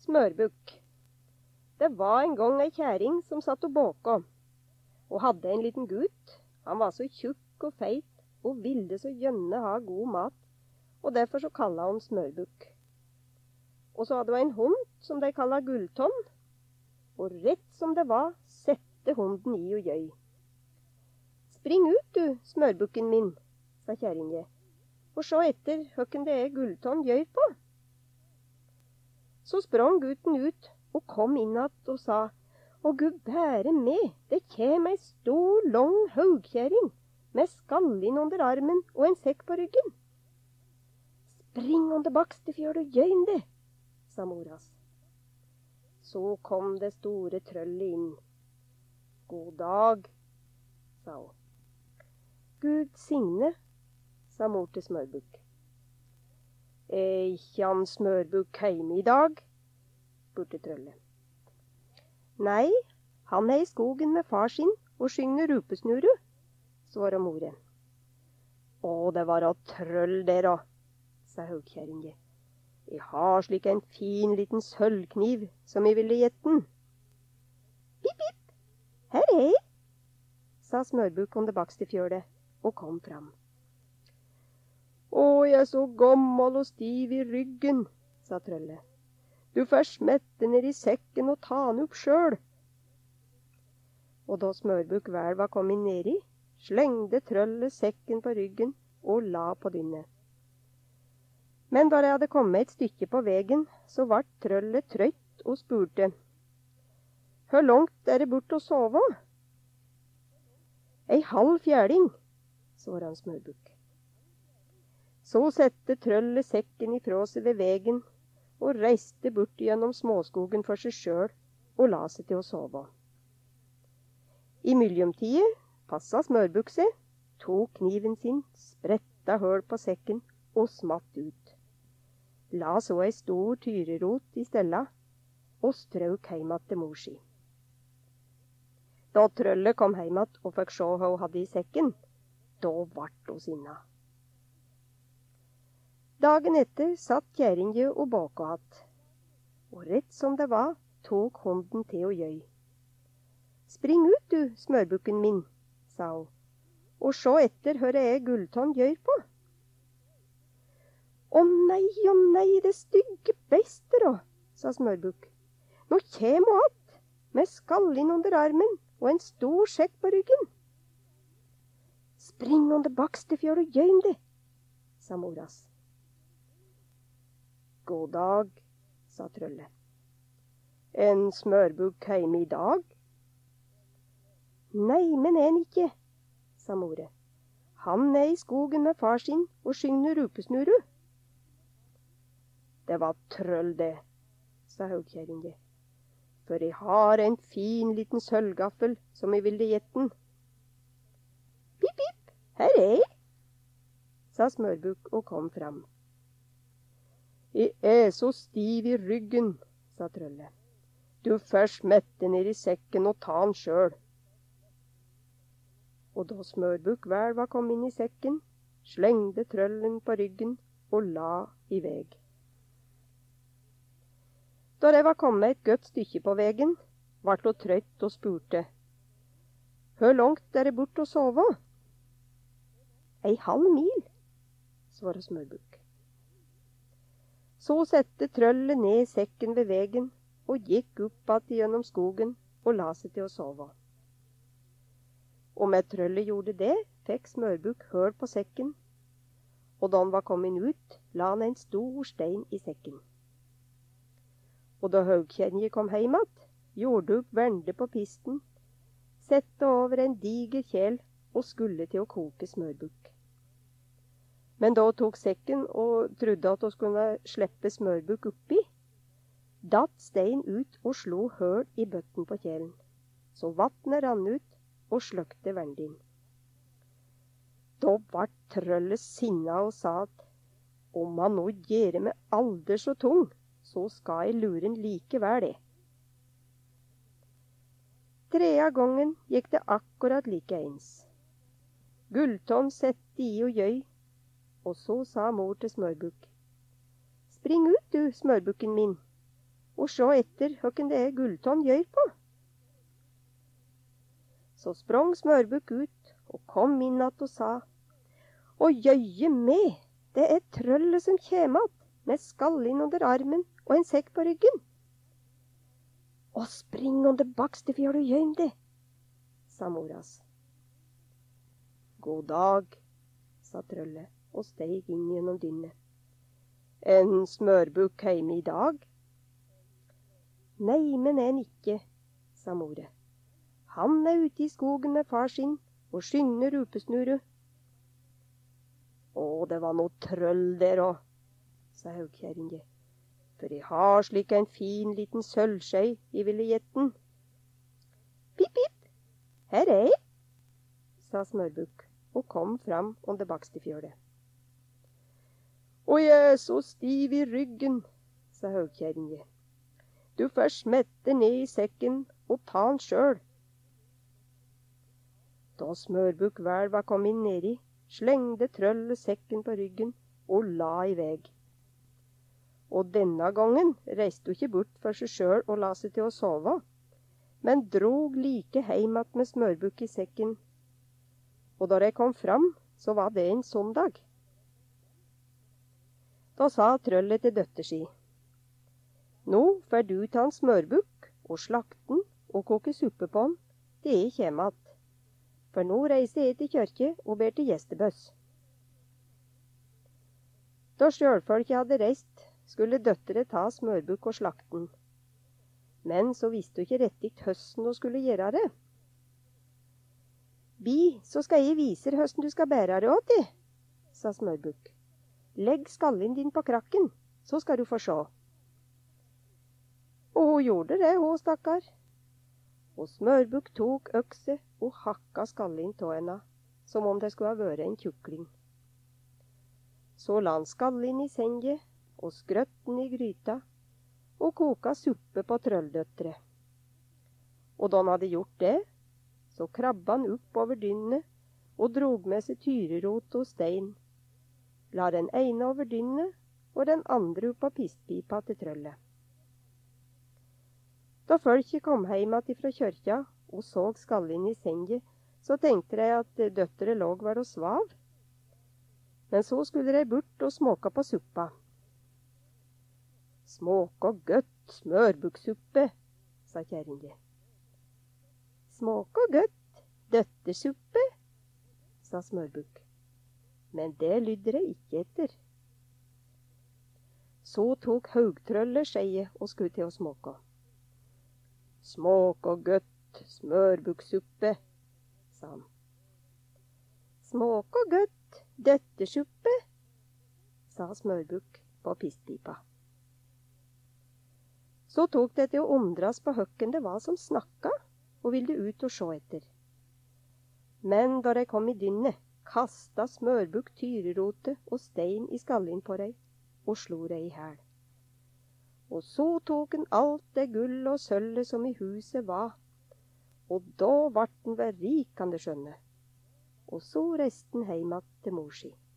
Smørbukk. Det var en gang ei kjæring som satt og båka, og hadde en liten gutt. Han var så tjukk og feit, og ville så gjerne ha god mat, og derfor så kallet han Smørbukk. Og så hadde hun en hund som de kallet Gulltonn, og rett som det var, sette hunden i og gjøy. «Spring ut, du, smørbukken min», sa kjæringe, «og se etter høkken det Gulltonn gjør på». Så sprang gutten ut og kom innat og sa, «Å Gud bære med, det kjem ei stor, lang haugkjæring med skallin under armen og en sekk på ryggen». «Spring under bakste fjøl og gjøyn det», sa moras. Så kom det store trøllet inn. «God dag», sa hun. «Gud signe», sa mor til Smørbukk. «Ikke han Smørbukk heime i dag?» spurte trøllet. «Nei, han i skogen med far sin og synger rupesnuru», svarer moren. «Å, det var av trøll der, sa haugkjæringe. «Jeg har slik en fin liten sølvkniv som jeg ville gjette den.» «Pip, pip, her er jeg», sa Smørbukk om det bakste fjølet og kom fram. «Å, jeg er så gammel og stiv i ryggen», sa trøllet. «Du får smette ned i sekken og ta den opp sjøl.» Og da Smørbukk vel var kommet nedi, slengde trøllet sekken på ryggen og la på dynnet. Men da jeg hadde kommet et stykke på vegen, så ble trøllet trøtt og spurte, «Hvor langt er det bort å sove?» «Ei halv fjerding», svarer han Smørbukk. Så sette trøllet sekken ifra seg ved vegen og reiste bort gjennom småskogen for seg sjøl og la seg til å sove. I mellomtiden passa Smørbukk seg, tok kniven sin, spretta høl på sekken og smatt ut. La så ei stor tyrerot i stella og strøk heim til mor si. Da trøllet kom heim og fikk se hva hun hadde i sekken, da vart hun sinna. Dagen etter satt kjæringe og baka att, og rett som det var, tok hunden til å gjøy. «Spring ut, du, smørbukken min», sa hun, «og se etter hva Gulltonn gjør på.» «Å nei, det stygge bester da», sa Smørbukk. «Nå kjem hun att, med skallin under armen og en stor sekk på ryggen.» «Spring under bakste fjøl og gjøyn det», sa moras. «God dag», sa trøllet. «En Smørbukk heime i dag?» «Nei, men en ikke», sa more. «Han i skogen med far sin og synger rupesnuru.» «Det var trøll det», sa haugkjæringe. «For jeg har en fin liten sølvgaffel som jeg ville gjette den.» «Pip, pip, her er jeg», sa Smørbukk og kom fram. «Jeg er så stiv i ryggen», sa trøllet. «Du får smette ned i sekken og ta den sjøl.» Og da Smørbukk vel var kommet inn i sekken, slengde trøllen på ryggen og la i veg. Da jeg var kommet et godt stykke på vegen, vart hun trøtt og spurte, «Hvor langt er det bort å sove?» «Ei halv mil», svarer Smørbukk. Så sette trøllet ned sekken ved vegen og gikk opp att gjennom skogen og la seg til å sove. Og med trøllet gjorde det, fikk Smørbukk høl på sekken, og da han var kommet ut, la han en stor stein i sekken. Og da haugkjæringe kom heim att, gjorde opp vende på pisten, sette over en diger kjel og skulle til å koke Smørbukk. Men da tok sekken og trodde at hun skulle slippe Smørbukk oppi, datt stein ut og slo høl i bøtten på kjelen, så vattnet rann ut og sløkte vendin. Da vart trøllet sinna og sa at om han nå gjør meg aldri så tung, så skal jeg lure han likevel det. Tredje gangen gikk det akkurat like ens. Gulltonn sette i og gjøy, og så sa mor til Smørbukk, «Spring ut, du, smørbukken min, og sjå etter høkken det Gulltonn gjør på. Så sprang Smørbukk ut og kom inn att og sa, «Å jøye med, det trøllet som kjem att, med skallinn under armen og en sekk på ryggen.» «Å spring om det bakste fjør du gjøm det», sa moras. «God dag», sa trøllet og steg inn gjennom dynnet. «En Smørbukk heime i dag?» «Nei, men en ikke», sa more. «Han ute i skogen med far sin og skynder rupesnuru.» «Å, det var noe trøll der òg», sa haugkjerringe. «For jeg har slik en fin liten sølvskjei I ville gjetten.» «Pip, pip, her jeg», sa Smørbukk og kom fram om det bakste fjølet. «Å, jeg så stiv I ryggen», sa haugkjerringe. «Du får smette ned I sekken og ta den sjøl.» Da Smørbukk vel var kommet nedi, slengde trøllet sekken på ryggen og la I veg. Og denne gangen reiste hun ikke bort for seg sjøl og la seg til å sove, men drog like heim att med Smørbukk I sekken. Og da de kom fram, så var det en søndag. Da sa trøllet til døtter si, «Nå får du ta en Smørbukk og slakte den og koke suppe på den, det jeg kjem att. For nå reiser jeg til kjørke og ber til gjestebøss.» Da sjølfolket hadde reist, skulle døttere ta Smørbukk og slakte den. Men så visste hun ikke rettig høsten hun skulle gjøre det. «Bi, så skal jeg vise høsten du skal bære det åt I», sa Smørbukk. «Legg skallen din på krakken, så skal du få se.» Og hun gjorde det, hun stakkar. Og Smørbukk tok økse og hakka skallen tå henne, som om det skulle ha vært en kjukling. Så la han skallen I senget, og skrøtten I gryta, og koka suppe på trølldøttere. Og da han hadde gjort det, så krabba han opp over dynnet, og drog med seg tyrerot og stein. La den ene over dynnet, og den andre opp på pistpipa til trøllet. Da folket kom heim att fra kjørkja og så skallen I senget, så tenkte de at døttere låg var og svav. Men så skulle de bort og småka på suppa. «Småka gøtt smørbukksuppe», sa kjerringe. «Småka gøtt døttersuppe», sa Smørbukk. Men det lydde de ikke etter. Så tok haugtrøllet skjeie og skulle til å småka. «Småka gøtt smørbukksuppe», sa han. «Småka gøtt døttersuppe», sa Smørbukk på pistpipa. Så tok det til å undras på høkken det var som snakka, og ville ut og sjå etter. Men da de kom I dynnet, kasta Smørbukk tyrerote og stein I skallen på dei, og slo dei I hæl. Og så tok han alt det gull og sølvet som I huset var, og da vart han vel rik, kan det skjønne. Og så reiste han heim att til mor si.